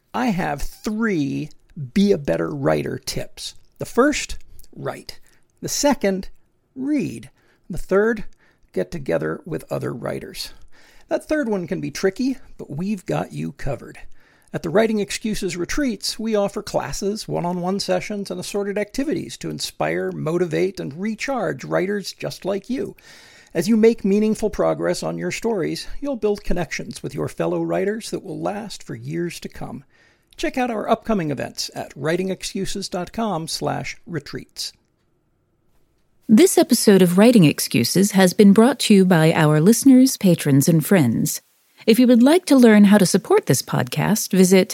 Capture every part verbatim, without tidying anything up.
I have three Be a Better Writer tips. The first, write. The second, read. The third, get together with other writers. That third one can be tricky, but we've got you covered. At the Writing Excuses Retreats, we offer classes, one-on-one sessions, and assorted activities to inspire, motivate, and recharge writers just like you. As you make meaningful progress on your stories, you'll build connections with your fellow writers that will last for years to come. Check out our upcoming events at writingexcuses.com slash retreats. This episode of Writing Excuses has been brought to you by our listeners, patrons, and friends. If you would like to learn how to support this podcast, visit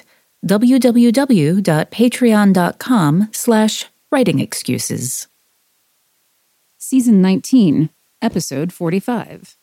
www.patreon.com slash writing excuses. Season nineteen, Episode forty-five.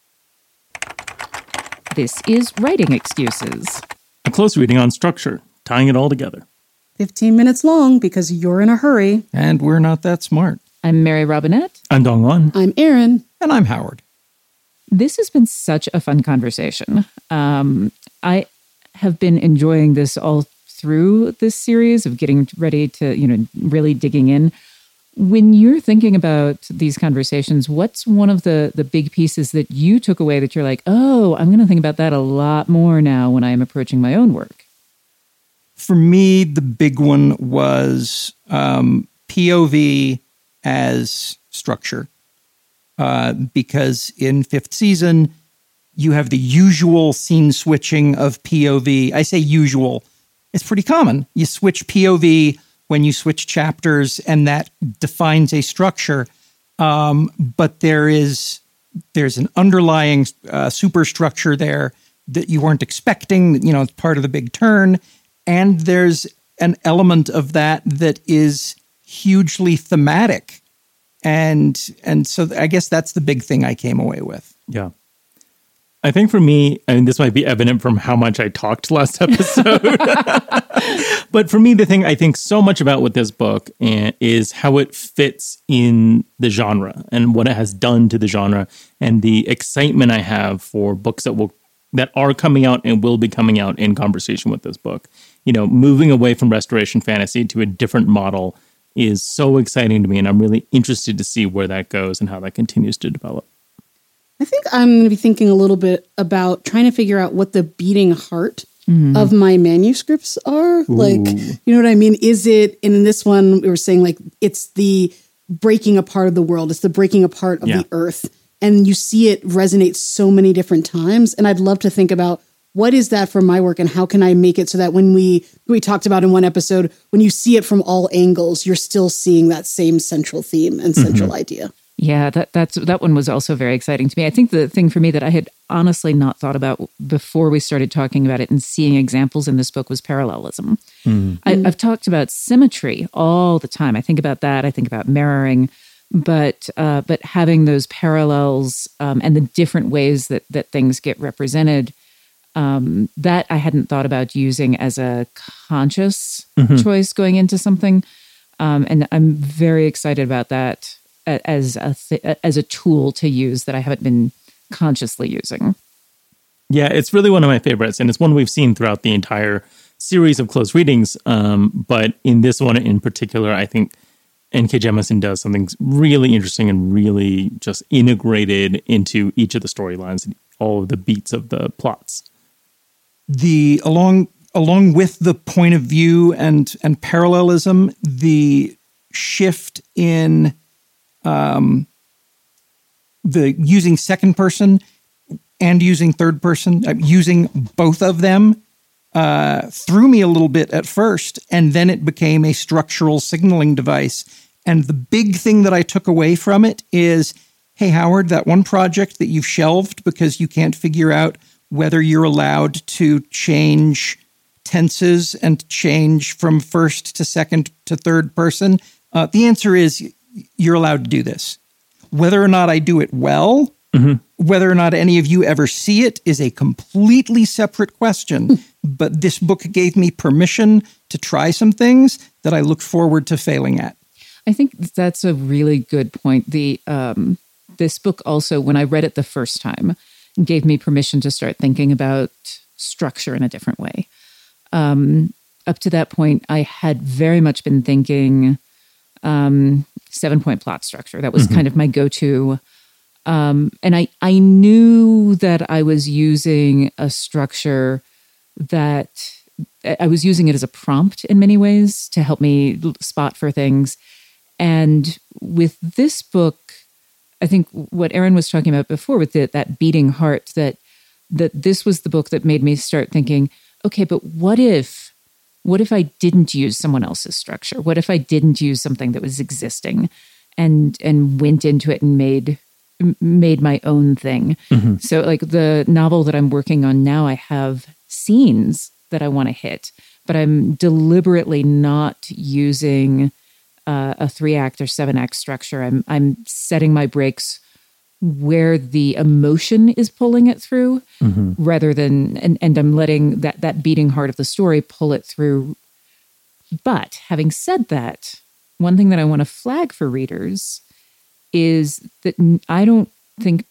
This is Writing Excuses. A close reading on structure, tying it all together. fifteen minutes long because you're in a hurry. And we're not that smart. I'm Mary Robinette. I'm Dong Lan. I'm Erin. And I'm Howard. This has been such a fun conversation. Um, I have been enjoying this all through this series of getting ready to, you know, really digging in. When you're thinking about these conversations, what's one of the, the big pieces that you took away that you're like, oh, I'm going to think about that a lot more now when I am approaching my own work? For me, the big one was um, P O V as structure. Uh, because in fifth season, you have the usual scene switching of P O V. I say usual. It's pretty common. You switch P O V when you switch chapters, and that defines a structure. Um, but there is there's an underlying uh, superstructure there that you weren't expecting. You know, it's part of the big turn. And there's an element of that that is hugely thematic. And and so I guess that's the big thing I came away with. Yeah. I think for me, I mean, this might be evident from how much I talked last episode. But for me, the thing I think so much about with this book is how it fits in the genre and what it has done to the genre and the excitement I have for books that will that are coming out and will be coming out in conversation with this book. You know, moving away from Restoration Fantasy to a different model is so exciting to me, and I'm really interested to see where that goes and how that continues to develop. I think I'm going to be thinking a little bit about trying to figure out what the beating heart mm-hmm. of my manuscripts are. Ooh. Like, you know what I mean? Is it, and in this one, we were saying like, it's the breaking apart of the world. It's the breaking apart of yeah. the earth. And you see it resonate so many different times. And I'd love to think about what is that for my work and how can I make it so that when we, we talked about in one episode, when you see it from all angles, you're still seeing that same central theme and central mm-hmm. idea. Yeah, that that's that one was also very exciting to me. I think the thing for me that I had honestly not thought about before we started talking about it and seeing examples in this book was parallelism. Mm-hmm. I, I've talked about symmetry all the time. I think about that. I think about mirroring, but uh, but having those parallels um, and the different ways that that things get represented. Um, that I hadn't thought about using as a conscious mm-hmm. choice going into something. Um, and I'm very excited about that as a th- as a tool to use that I haven't been consciously using. Yeah, it's really one of my favorites. And it's one we've seen throughout the entire series of close readings. Um, but in this one in particular, I think N K Jemisin does something really interesting and really just integrated into each of the storylines and all of the beats of the plots. The along along with the point of view and and parallelism, the shift in um, the using second person and using third person, uh, using both of them, uh, threw me a little bit at first, and then it became a structural signaling device. And the big thing that I took away from it is, hey, Howard, that one project that you've shelved because you can't figure out whether you're allowed to change tenses and change from first to second to third person, uh, the answer is you're allowed to do this. Whether or not I do it well, mm-hmm. whether or not any of you ever see it is a completely separate question. But this book gave me permission to try some things that I look forward to failing at. I think that's a really good point. The um, this book also, when I read it the first time, gave me permission to start thinking about structure in a different way. um, up to that point, I had very much been thinking um, seven-point plot structure. That was mm-hmm. kind of my go-to. Um, and I, I knew that I was using a structure that I was using it as a prompt in many ways to help me spot for things. And with this book, I think what Erin was talking about before with the, that beating heart, that that this was the book that made me start thinking, okay, but what if, what if I didn't use someone else's structure? What if I didn't use something that was existing and and went into it and made made my own thing? Mm-hmm. So like the novel that I'm working on now, I have scenes that I want to hit, but I'm deliberately not using uh, a three act or seven act structure. I'm I'm setting my brakes where the emotion is pulling it through, mm-hmm. rather than, and, and I'm letting that, that beating heart of the story pull it through. But having said that, one thing that I want to flag for readers is that I don't think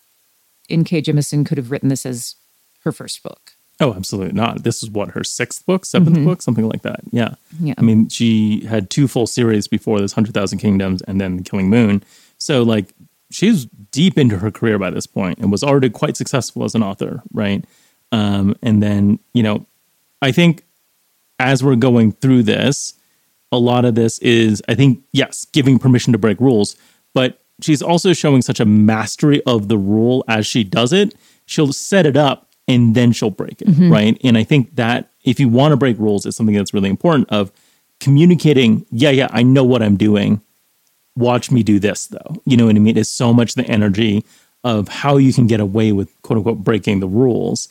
N K. Jemisin could have written this as her first book. Oh, absolutely not. This is what, her sixth book, seventh mm-hmm. book, something like that. Yeah. yeah. I mean, she had two full series before this, one hundred thousand Kingdoms and then Killing Moon. So like, she's deep into her career by this point and was already quite successful as an author, right? Um, and then, you know, I think as we're going through this, a lot of this is, I think, yes, giving permission to break rules, but she's also showing such a mastery of the rule as she does it. She'll set it up and then she'll break it, mm-hmm. right? And I think that if you want to break rules, is something that's really important, of communicating, yeah, yeah, I know what I'm doing. Watch me do this, though. You know what I mean? It's so much the energy of how you can get away with, quote unquote, breaking the rules.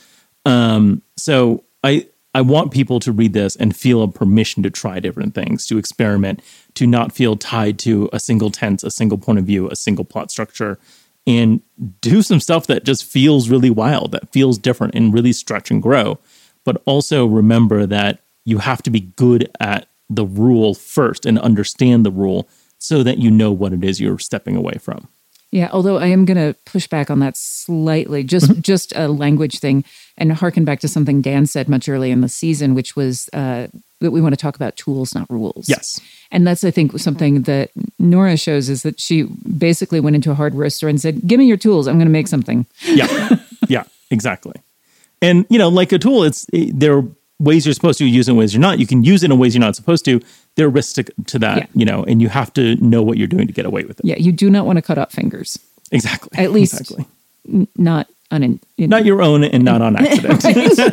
Um, so I I want people to read this and feel a permission to try different things, to experiment, to not feel tied to a single tense, a single point of view, a single plot structure, and do some stuff that just feels really wild, that feels different, and really stretch and grow. But also remember that you have to be good at the rule first and understand the rule, so that you know what it is you're stepping away from. Yeah, although I am going to push back on that slightly, just mm-hmm. just a language thing, and harken back to something Dan said much early in the season, which was uh, that we want to talk about tools, not rules. Yes. And that's, I think, something that Nora shows, is that she basically went into a hardware store and said, give me your tools, I'm going to make something. Yeah, yeah, exactly. And, you know, like a tool, it's there are ways you're supposed to use it and ways you're not. You can use it in ways you're not supposed to. There are risks to, to that, yeah. you know, and you have to know what you're doing to get away with it. Yeah, you do not want to cut off fingers. Exactly. At least exactly. n- not un- Not your own and not on accident.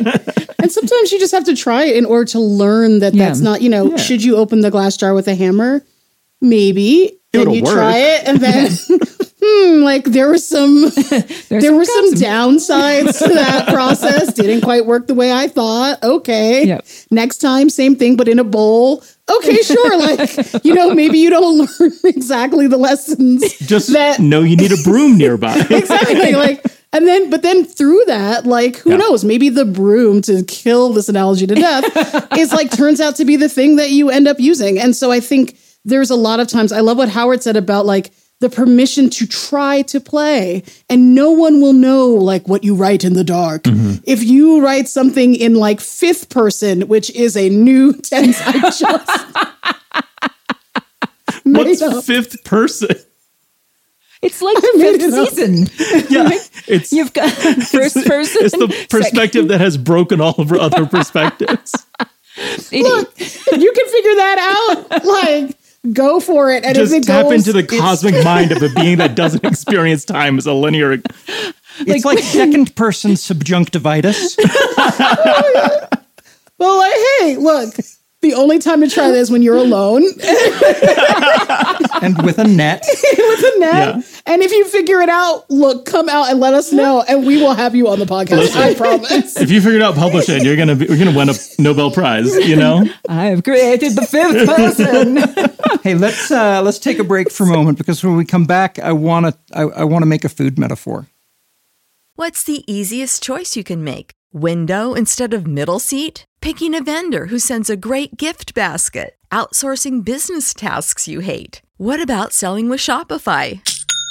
And sometimes you just have to try it in order to learn that yeah. that's not, you know, yeah. should you open the glass jar with a hammer? Maybe. It'll and you work. try it and then... Hmm, like there were some, there some were some downsides to that process. Didn't quite work the way I thought. Okay, yep. Next time, same thing, but in a bowl. Okay, sure. Like, you know, maybe you don't learn exactly the lessons. Just that know you need a broom nearby. Exactly. Like, and then, but then through that, like, who yeah. knows? Maybe the broom, to kill this analogy to death, is like turns out to be the thing that you end up using. And so I think there's a lot of times. I love what Howard said about like. The permission to try to play, and no one will know like what you write in the dark. Mm-hmm. If you write something in like fifth person, which is a new tense I just What's up. Fifth person? It's like the fifth season. Yeah, it's you've got first person. It's the perspective second. That has broken all of our other perspectives. Look, if you can figure that out, like. Go for it. And just if it tap goes, into the cosmic mind of a being that doesn't experience time as a linear. It's like, like second person subjunctivitis. Well, like, hey, look, the only time to try this is when you're alone. And with a net. With a net. Yeah. And if you figure it out, look, come out and let us know, and we will have you on the podcast. Listen, I promise. If you figure it out, publish it. You're gonna be, you're gonna win a Nobel Prize. You know. I have created the fifth person. Hey, let's uh, let's take a break for a moment, because when we come back, I want to I, I want to make a food metaphor. What's the easiest choice you can make? Window instead of middle seat? Picking a vendor who sends a great gift basket? Outsourcing business tasks you hate? What about selling with Shopify?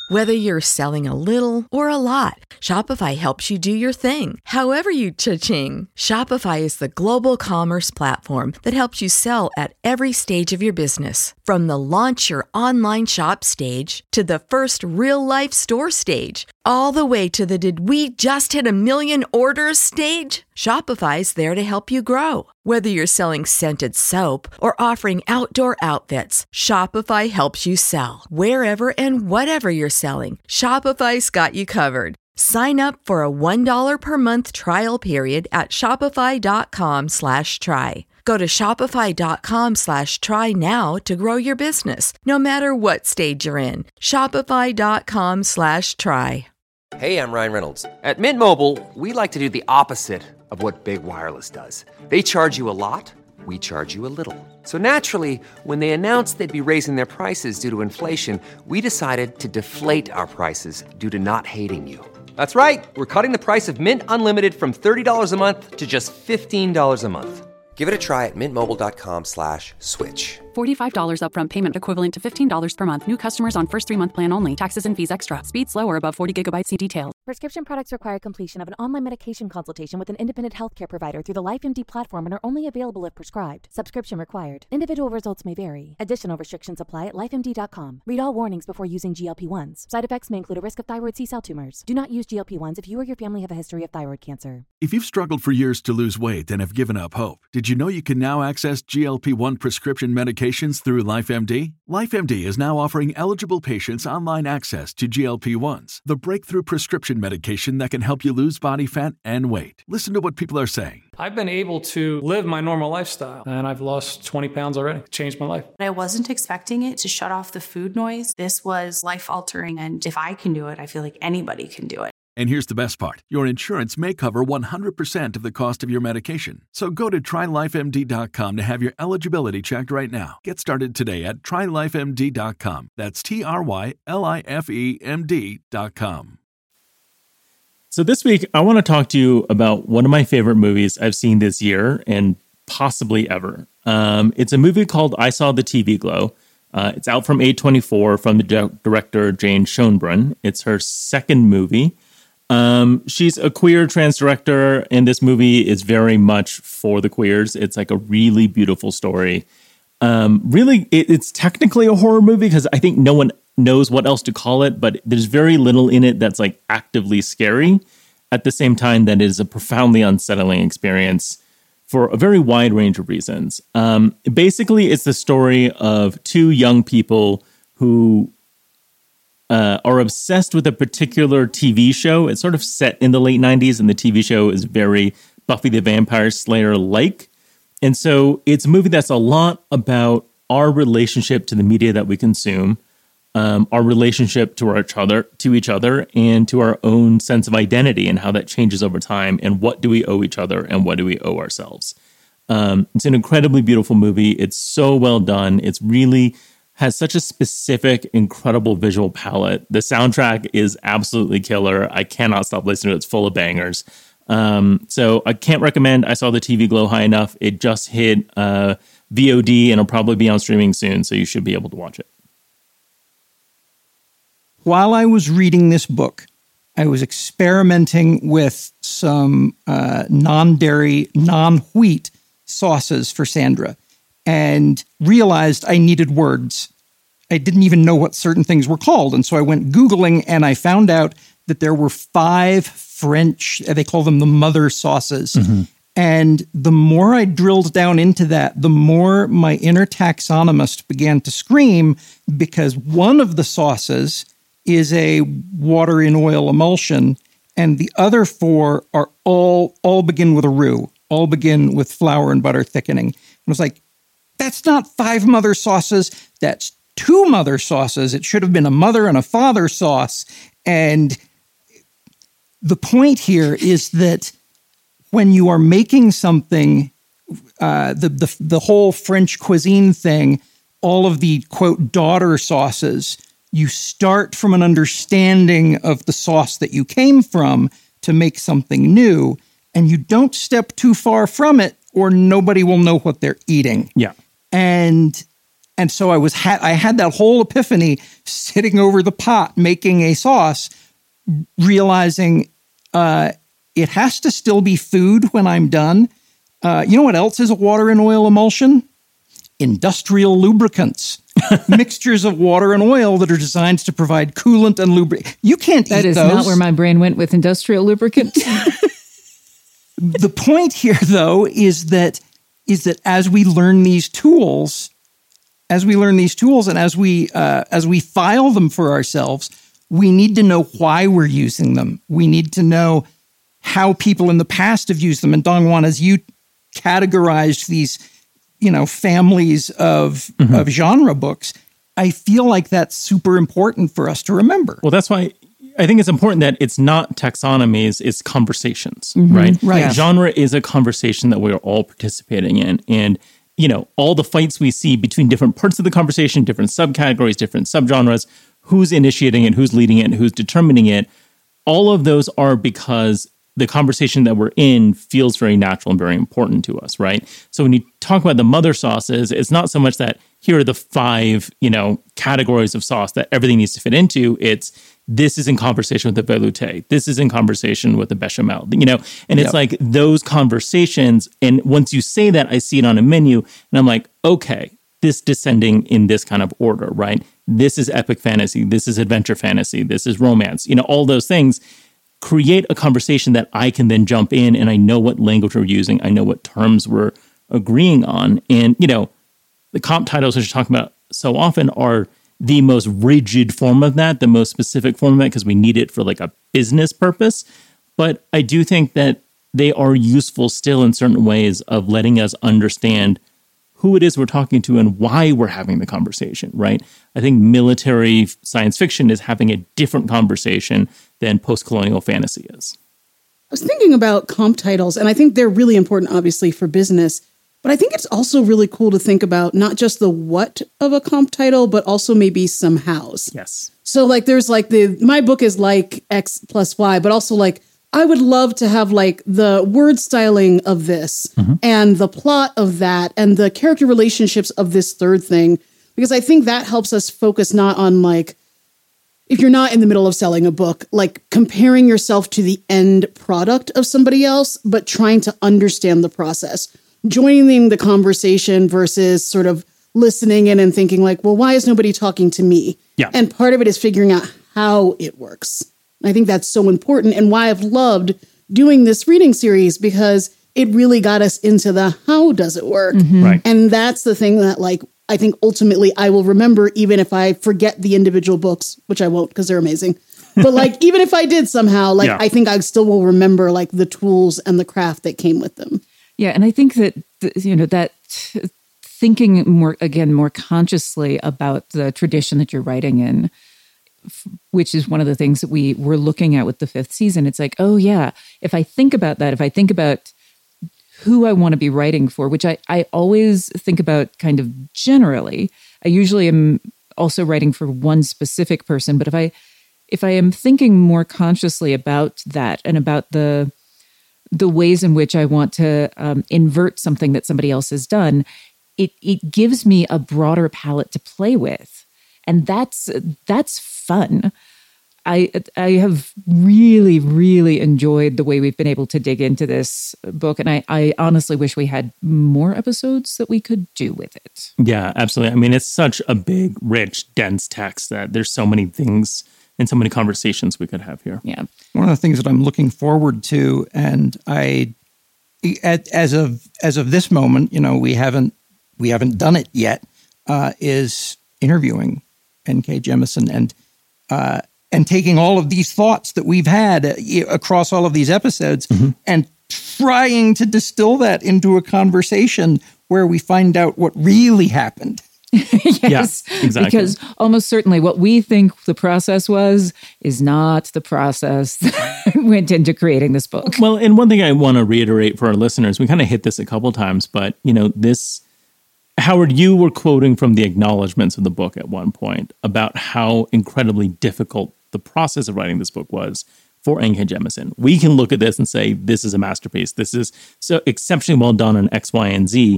Whether you're selling a little or a lot, Shopify helps you do your thing, however you cha-ching. Shopify is the global commerce platform that helps you sell at every stage of your business. From the launch your online shop stage to the first real-life store stage, all the way to the did we just hit a million orders stage. Shopify's there to help you grow. Whether you're selling scented soap or offering outdoor outfits, Shopify helps you sell. Wherever and whatever you're selling, Shopify's got you covered. Sign up for a one dollar per month trial period at shopify.com slash try. Go to shopify.com slash try now to grow your business, no matter what stage you're in. Shopify.com slash try. Hey, I'm Ryan Reynolds. At Mint Mobile, we like to do the opposite of what Big Wireless does. They charge you a lot, we charge you a little. So naturally, when they announced they'd be raising their prices due to inflation, we decided to deflate our prices due to not hating you. That's right. We're cutting the price of Mint Unlimited from thirty dollars a month to just fifteen dollars a month. Give it a try at mintmobile.com slash switch. forty-five dollars upfront payment equivalent to fifteen dollars per month. New customers on first three-month plan only. Taxes and fees extra. Speed slower above forty gigabytes. See details. Prescription products require completion of an online medication consultation with an independent healthcare provider through the LifeMD platform and are only available if prescribed. Subscription required. Individual results may vary. Additional restrictions apply at life M D dot com. Read all warnings before using G L P ones. Side effects may include a risk of thyroid C-cell tumors. Do not use G L P ones if you or your family have a history of thyroid cancer. If you've struggled for years to lose weight and have given up hope, did you know you can now access G L P one prescription medications through LifeMD? LifeMD is now offering eligible patients online access to G L P ones, the breakthrough prescription medication that can help you lose body fat and weight. Listen to what people are saying. I've been able to live my normal lifestyle, and I've lost twenty pounds already. It changed my life. I wasn't expecting it to shut off the food noise. This was life-altering, and if I can do it, I feel like anybody can do it. And here's the best part. Your insurance may cover one hundred percent of the cost of your medication. So go to try life M D dot com to have your eligibility checked right now. Get started today at try life M D dot com. That's T R Y L I F E M D dot com. So this week, I want to talk to you about one of my favorite movies I've seen this year and possibly ever. Um, it's a movie called I Saw the T V Glow. Uh, it's out from A twenty-four from the di- director Jane Schoenbrunn. It's her second movie. Um, she's a queer trans director, and this movie is very much for the queers. It's like a really beautiful story. Um, really, it, it's technically a horror movie because I think no one knows what else to call it, but there's very little in it that's like actively scary. At the same time, that it is a profoundly unsettling experience for a very wide range of reasons. Um, basically, it's the story of two young people who Uh, are obsessed with a particular T V show. It's sort of set in the late nineties, and the T V show is very Buffy the Vampire Slayer-like. And so it's a movie that's a lot about our relationship to the media that we consume, um, our relationship to our each other, to each other, and to our own sense of identity and how that changes over time, and what do we owe each other and what do we owe ourselves. Um, it's an incredibly beautiful movie. It's so well done. It's really has such a specific, incredible visual palette. The soundtrack is absolutely killer. I cannot stop listening to it. It's full of bangers. Um, so I can't recommend I Saw the T V Glow high enough. It just hit uh, V O D and it'll probably be on streaming soon, so you should be able to watch it. While I was reading this book, I was experimenting with some uh, non-dairy, non-wheat sauces for Sandra, and realized I needed words. I didn't even know what certain things were called. And so I went Googling, and I found out that there were five French, they call them the mother sauces. Mm-hmm. And the more I drilled down into that, the more my inner taxonomist began to scream, because one of the sauces is a water in oil emulsion, and the other four are all, all begin with a roux, all begin with flour and butter thickening. And I was like, that's not five mother sauces. That's two mother sauces. It should have been a mother and a father sauce. And the point here is that when you are making something, uh, the, the the whole French cuisine thing, all of the, quote, daughter sauces, you start from an understanding of the sauce that you came from to make something new, and you don't step too far from it or nobody will know what they're eating. Yeah. And and so I was ha- I had that whole epiphany sitting over the pot making a sauce, realizing uh, it has to still be food when I'm done. Uh, you know what else is a water and oil emulsion? Industrial lubricants. Mixtures of water and oil that are designed to provide coolant and lubricant. You can't That eat is those. not where my brain went with industrial lubricant. The point here, though, is that is that as we learn these tools, as we learn these tools, and as we uh, as we file them for ourselves, we need to know why we're using them. We need to know how people in the past have used them. And Dongwon, as you categorized these, you know, families of Mm-hmm. of genre books, I feel like that's super important for us to remember. Well, that's why I think it's important that it's not taxonomies, it's conversations, right? Right. Yeah. Genre is a conversation that we're all participating in. And, you know, all the fights we see between different parts of the conversation, different subcategories, different subgenres, who's initiating it, who's leading it, who's determining it, all of those are because the conversation that we're in feels very natural and very important to us, right? So when you talk about the mother sauces, it's not so much that here are the five, you know, categories of sauce that everything needs to fit into. It's this is in conversation with the velouté. This is in conversation with the bechamel, you know? And it's Yep. like those conversations. And once you say that, I see it on a menu and I'm like, okay, this descending in this kind of order, right? This is epic fantasy. This is adventure fantasy. This is romance, you know, all those things create a conversation that I can then jump in and I know what language we're using. I know what terms we're agreeing on. And, you know, the comp titles that you're talking about so often are the most rigid form of that, the most specific form of that, because we need it for like a business purpose. But I do think that they are useful still in certain ways of letting us understand who it is we're talking to and why we're having the conversation, right? I think military science fiction is having a different conversation than post-colonial fantasy is. I was thinking about comp titles, and I think they're really important, obviously, for business. But I think it's also really cool to think about not just the what of a comp title, but also maybe some hows. Yes. So like there's like the, my book is like X plus Y, but also like I would love to have like the word styling of this mm-hmm. and the plot of that and the character relationships of this third thing, because I think that helps us focus not on like, if you're not in the middle of selling a book, like comparing yourself to the end product of somebody else, but trying to understand the process, joining the conversation versus sort of listening in and thinking like, well, why is nobody talking to me? Yeah. And part of it is figuring out how it works. I think that's so important and why I've loved doing this reading series, because it really got us into the how does it work? Mm-hmm. Right. And that's the thing that like, I think ultimately I will remember, even if I forget the individual books, which I won't because they're amazing. But like, even if I did somehow, like, yeah. I think I still will remember like the tools and the craft that came with them. Yeah. And I think that, you know, that thinking more, again, more consciously about the tradition that you're writing in, which is one of the things that we were looking at with the fifth season. It's like, oh yeah, if I think about that, if I think about who I want to be writing for, which I, I always think about kind of generally, I usually am also writing for one specific person. But if I, if I am thinking more consciously about that and about the, the ways in which I want to um, invert something that somebody else has done, it, it gives me a broader palette to play with. And that's, that's fun. I I have really, really enjoyed the way we've been able to dig into this book. And I, I honestly wish we had more episodes that we could do with it. Yeah, absolutely. I mean, it's such a big, rich, dense text that there's so many things and so many conversations we could have here. Yeah. One of the things that I'm looking forward to, and I, as of as of this moment, you know, we haven't we haven't done it yet, uh, is interviewing N K Jemisin and uh, and taking all of these thoughts that we've had uh, across all of these episodes mm-hmm. and trying to distill that into a conversation where we find out what really happened. Yes, yeah, exactly. Because almost certainly what we think the process was is not the process that went into creating this book. Well, and one thing I want to reiterate for our listeners, we kind of hit this a couple times, but, you know, this, Howard, you were quoting from the acknowledgments of the book at one point about how incredibly difficult the process of writing this book was for N K Jemisin. We can look at this and say, this is a masterpiece. This is so exceptionally well done on X, Y, and Z.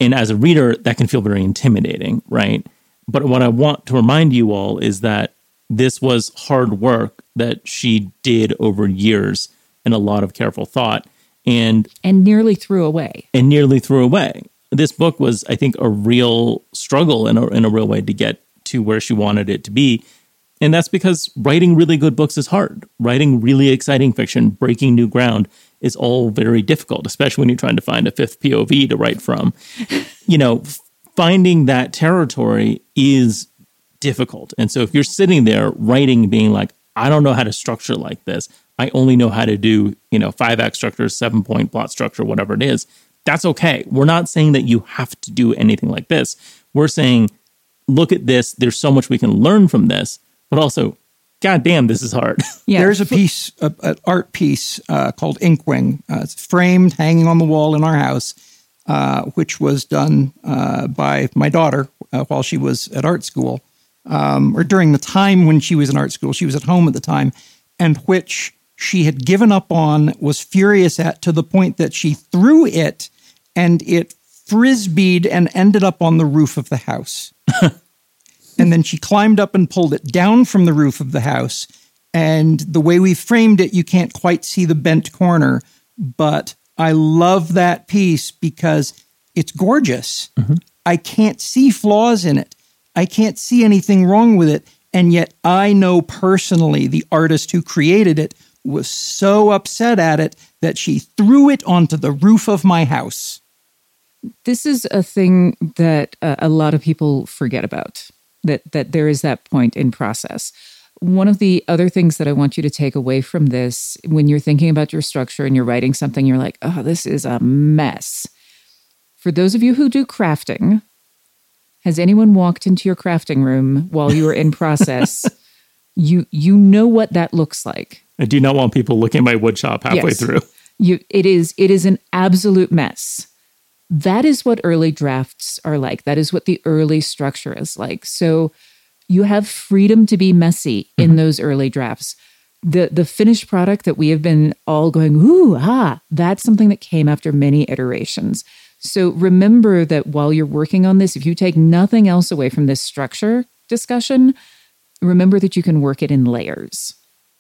And as a reader, that can feel very intimidating, right? But what I want to remind you all is that this was hard work that she did over years and a lot of careful thought. And and nearly threw away. And nearly threw away. This book was, I think, a real struggle in a, in a real way to get to where she wanted it to be. And that's because writing really good books is hard. Writing really exciting fiction, breaking new ground, is all very difficult, especially when you're trying to find a fifth P O V to write from. You know, finding that territory is difficult. And so if you're sitting there writing, being like, I don't know how to structure like this. I only know how to do, you know, five act structure, seven point plot structure, whatever it is. That's okay. We're not saying that you have to do anything like this. We're saying, look at this. There's so much we can learn from this, but also, God damn, this is hard. Yeah. There's a piece, a, an art piece uh, called Inkwing. Uh, it's framed, hanging on the wall in our house, uh, which was done uh, by my daughter uh, while she was at art school, um, or during the time when she was in art school. She was at home at the time, and which she had given up on, was furious at, to the point that she threw it, and it frisbeed and ended up on the roof of the house. And then she climbed up and pulled it down from the roof of the house. And the way we framed it, you can't quite see the bent corner. But I love that piece because it's gorgeous. Mm-hmm. I can't see flaws in it. I can't see anything wrong with it. And yet I know personally the artist who created it was so upset at it that she threw it onto the roof of my house. This is a thing that uh, a lot of people forget about, that that there is that point in process. One of the other things that I want you to take away from this, when you're thinking about your structure and you're writing something, you're like, oh, this is a mess. For those of you who do crafting, has anyone walked into your crafting room while you were in process? you you know what that looks like. I do not want people looking at my wood shop halfway yes. through. You, it is it is an absolute mess. That is what early drafts are like. That is what the early structure is like. So you have freedom to be messy in mm-hmm. those early drafts. The the finished product that we have been all going, ooh, ah, that's something that came after many iterations. So remember that while you're working on this, if you take nothing else away from this structure discussion, remember that you can work it in layers.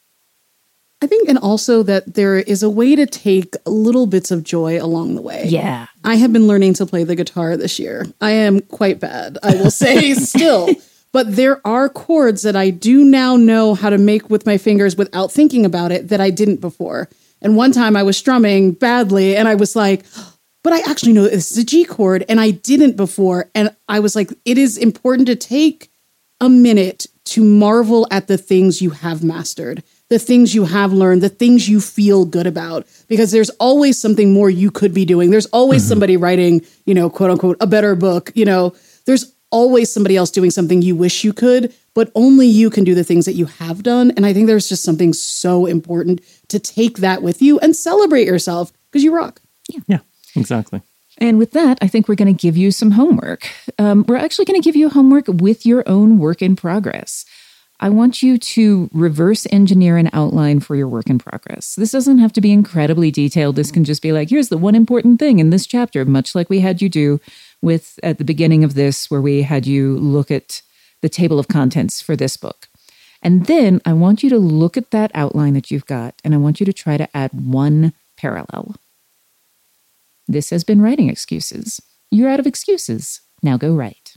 I think, and also that there is a way to take little bits of joy along the way. Yeah. I have been learning to play the guitar this year. I am quite bad, I will say still. But there are chords that I do now know how to make with my fingers without thinking about it that I didn't before. And one time I was strumming badly and I was like, but I actually know this is a G chord and I didn't before. And I was like, it is important to take a minute to marvel at the things you have mastered, the things you have learned, the things you feel good about, because there's always something more you could be doing. There's always mm-hmm. somebody writing, you know, quote unquote, a better book. You know, there's always somebody else doing something you wish you could, but only you can do the things that you have done. And I think there's just something so important to take that with you and celebrate yourself because you rock. Yeah. Yeah, exactly. And with that, I think we're going to give you some homework. Um, we're actually going to give you homework with your own work in progress. I want you to reverse engineer an outline for your work in progress. This doesn't have to be incredibly detailed. This can just be like, here's the one important thing in this chapter, much like we had you do with at the beginning of this, where we had you look at the table of contents for this book. And then I want you to look at that outline that you've got, and I want you to try to add one parallel. This has been Writing Excuses. You're out of excuses. Now go write.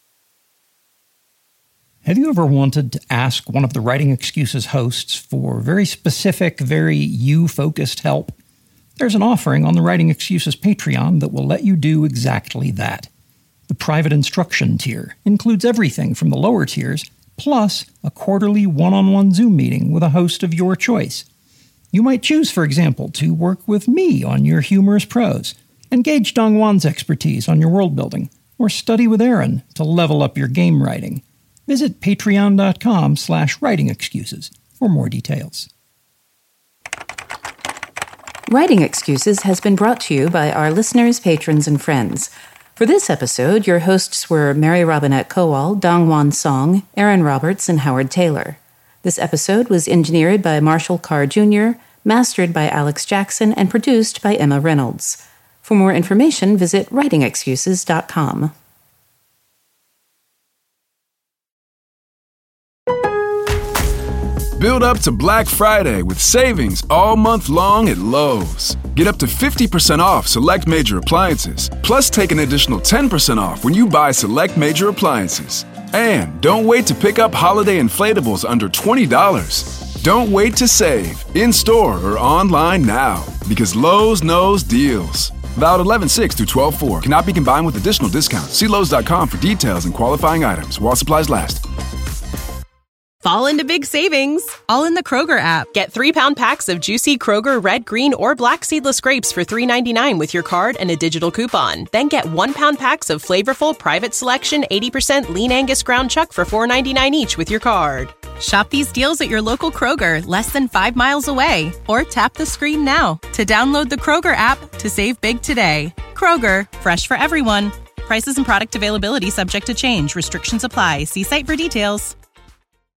Have you ever wanted to ask one of the Writing Excuses hosts for very specific, very you-focused help? There's an offering on the Writing Excuses Patreon that will let you do exactly that. The private instruction tier includes everything from the lower tiers, plus a quarterly one-on-one Zoom meeting with a host of your choice. You might choose, for example, to work with me on your humorous prose, engage Dongwan's expertise on your world building, or study with Aaron to level up your game writing. Visit patreon.com slash writing excuses for more details. Writing Excuses has been brought to you by our listeners, patrons, and friends. For this episode, your hosts were Mary Robinette Kowal, Dongwan Song, Aaron Roberts, and Howard Taylor. This episode was engineered by Marshall Carr Junior, mastered by Alex Jackson, and produced by Emma Reynolds. For more information, visit writing excuses dot com. Build up to Black Friday with savings all month long at Lowe's. Get up to fifty percent off select major appliances, plus take an additional ten percent off when you buy select major appliances. And don't wait to pick up holiday inflatables under twenty dollars. Don't wait to save, in-store or online now, because Lowe's knows deals. Valid eleven six through twelve four. Cannot be combined with additional discounts. See Lowe's dot com for details and qualifying items while supplies last. Fall into big savings, all in the Kroger app. Get three-pound packs of juicy Kroger red, green, or black seedless grapes for three ninety-nine with your card and a digital coupon. Then get one-pound packs of flavorful Private Selection eighty percent lean Angus ground chuck for four ninety-nine each with your card. Shop these deals at your local Kroger, less than five miles away. Or tap the screen now to download the Kroger app to save big today. Kroger, fresh for everyone. Prices and product availability subject to change. Restrictions apply. See site for details.